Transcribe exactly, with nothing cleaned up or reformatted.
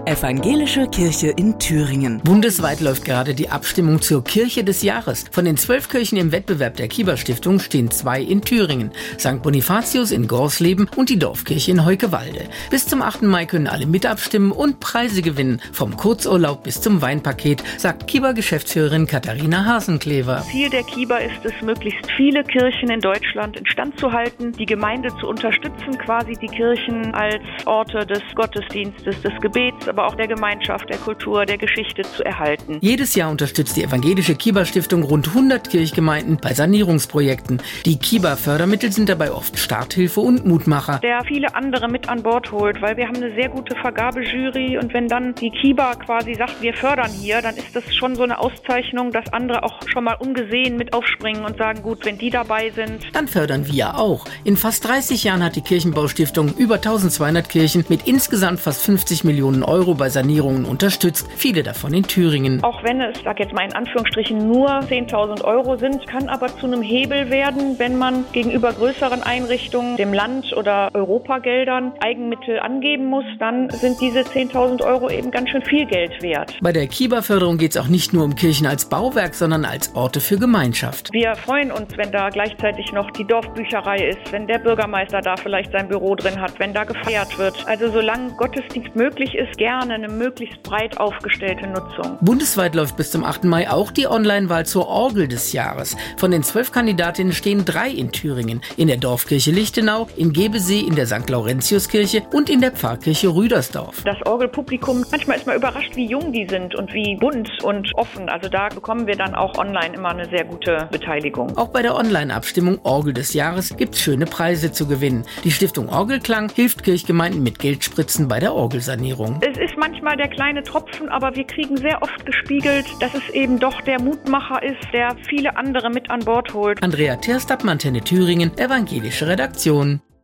Evangelische Kirche in Thüringen. Bundesweit läuft gerade die Abstimmung zur Kirche des Jahres. Von den zwölf Kirchen im Wettbewerb der Kieber-Stiftung stehen zwei in Thüringen. Sankt Bonifatius in Gorsleben und die Dorfkirche in Heukewalde. Bis zum achten Mai können alle mit abstimmen und Preise gewinnen. Vom Kurzurlaub bis zum Weinpaket, sagt Kieber-Geschäftsführerin Katharina Hasenklever. Ziel der Kieber ist es, möglichst viele Kirchen in Deutschland instand zu halten, die Gemeinde zu unterstützen, quasi die Kirchen als Orte des Gottesdienstes, des Gebets, aber auch der Gemeinschaft, der Kultur, der Geschichte zu erhalten. Jedes Jahr unterstützt die evangelische Kieber-Stiftung rund hundert Kirchgemeinden bei Sanierungsprojekten. Die Kieber-Fördermittel sind dabei oft Starthilfe und Mutmacher, Der viele andere mit an Bord holt, weil wir haben eine sehr gute Vergabejury und wenn dann die Kieber quasi sagt, wir fördern hier, dann ist das schon so eine Auszeichnung, dass andere auch schon mal ungesehen mit aufspringen und sagen, gut, wenn die dabei sind. Dann fördern wir auch. In fast dreißig Jahren hat die Kirchenbaustiftung über eintausendzweihundert Kirchen mit insgesamt fast fünfzig Millionen Euro bei Sanierungen unterstützt, viele davon in Thüringen. Auch wenn es, sag jetzt mal in Anführungsstrichen, nur zehntausend Euro sind, kann aber zu einem Hebel werden, wenn man gegenüber größeren Einrichtungen, dem Land oder Europageldern Eigenmittel angeben muss, dann sind diese zehntausend Euro eben ganz schön viel Geld wert. Bei der Kieber-Förderung geht es auch nicht nur um Kirchen als Bauwerk, sondern als Orte für Gemeinschaft. Wir freuen uns, wenn da gleichzeitig noch die Dorfbücherei ist, wenn der Bürgermeister da vielleicht sein Büro drin hat, wenn da gefeiert wird. Also solange Gottesdienst möglich ist, gerne eine möglichst breit aufgestellte Nutzung. Bundesweit läuft bis zum achten Mai auch die Online-Wahl zur Orgel des Jahres. Von den zwölf Kandidatinnen stehen drei in Thüringen. In der Dorfkirche Lichtenau, in Gebesee, in der Sankt Laurentiuskirche und in der Pfarrkirche Rüdersdorf. Das Orgelpublikum, manchmal ist man überrascht, wie jung die sind und wie bunt und offen. Also da bekommen wir dann auch online immer eine sehr gute Beteiligung. Auch bei der Online-Abstimmung Orgel des Jahres gibt es schöne Preise zu gewinnen. Die Stiftung Orgelklang hilft Kirchgemeinden mit Geldspritzen bei der Orgelsanierung. Es ist manchmal der kleine Tropfen, aber wir kriegen sehr oft gespiegelt, dass es eben doch der Mutmacher ist, der viele andere mit an Bord holt. Andrea Terstab, Antenne Thüringen, evangelische Redaktion.